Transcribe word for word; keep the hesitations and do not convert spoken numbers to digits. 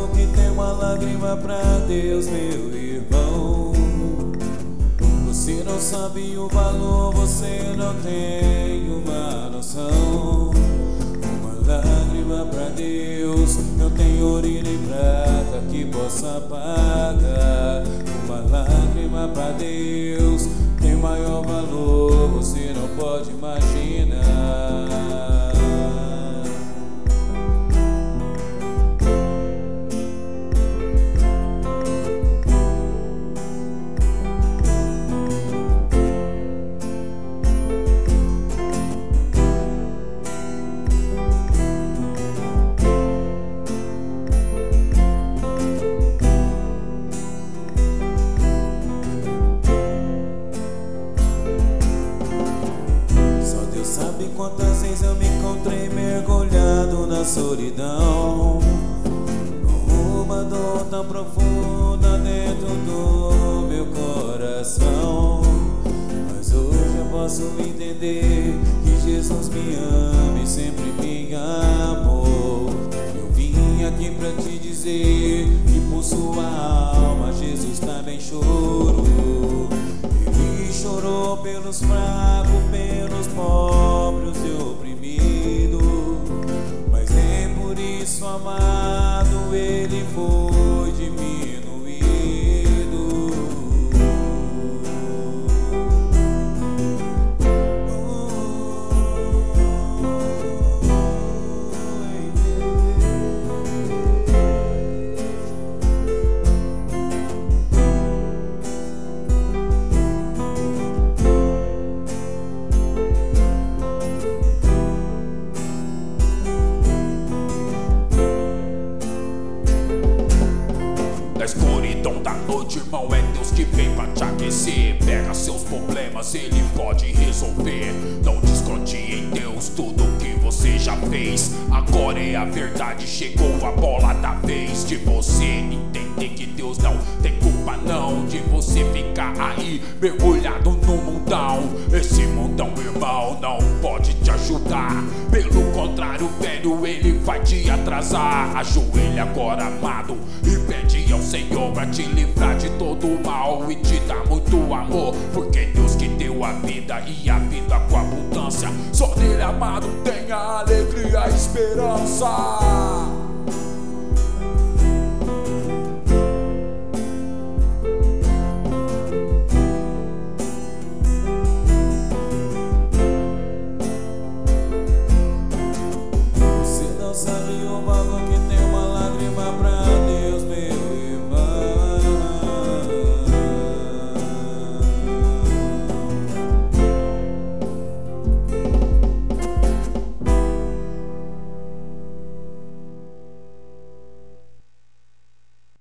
tu que tem uma lágrima pra Deus, meu irmão. Você não sabe o valor, você não tem uma noção. Uma lágrima pra Deus não tem ouro e nem prata que possa pagar. Uma lágrima pra Deus tem maior valor, você não pode imaginar. Sabe quantas vezes eu me encontrei mergulhado na solidão, com uma dor tão profunda dentro do meu coração. Mas hoje eu posso entender que Jesus me ama e sempre me amou. Eu vim aqui pra te dizer que por sua alma Jesus também chorou. Ele chorou pelos fracos, pelos pobres e oprimidos, mas nem por isso, amado, ele foi diminuído. Na escuridão da noite, irmão, é Deus que vem pra te aquecer. Pega seus problemas, Ele pode resolver. Não discute em Deus tudo que você já fez. Agora é a verdade, chegou a bola da vez de você entender que Deus não tem culpa não de você ficar aí mergulhado no mundão. Esse mundão, irmão, não pode te ajudar. Pelo contrário, velho, ele vai te atrasar. Ajoelha agora, amado, e pede ao Senhor pra te livrar de todo o mal e te dar muito amor, porque Deus que deu a vida e a vida com abundância. Só nele, amado, tem a alegria e a esperança.